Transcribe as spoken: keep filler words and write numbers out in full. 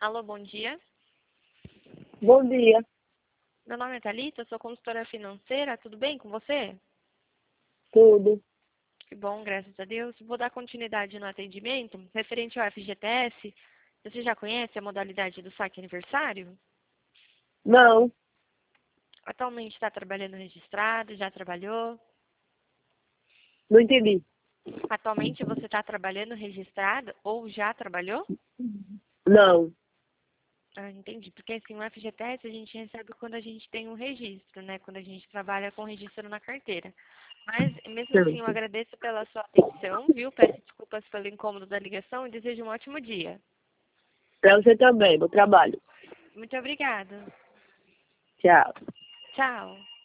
Alô, bom dia. Bom dia. Meu nome é Thalita, sou consultora financeira. Tudo bem com você? Tudo. Que bom, graças a Deus. Vou dar continuidade no atendimento. Referente ao F G T S, você já conhece a modalidade do saque aniversário? Não, Atualmente está trabalhando registrado, já trabalhou? não entendi. Atualmente você está trabalhando registrado ou já trabalhou? Não. Ah, entendi. Porque assim, o F G T S a gente recebe quando a gente tem um registro, né? Quando a gente trabalha com registro na carteira. Mas, mesmo assim, eu Certo. agradeço pela sua atenção, viu? Peço desculpas pelo incômodo da ligação e desejo um ótimo dia. Para você também, bom trabalho. Muito obrigada. Tchau. Tchau.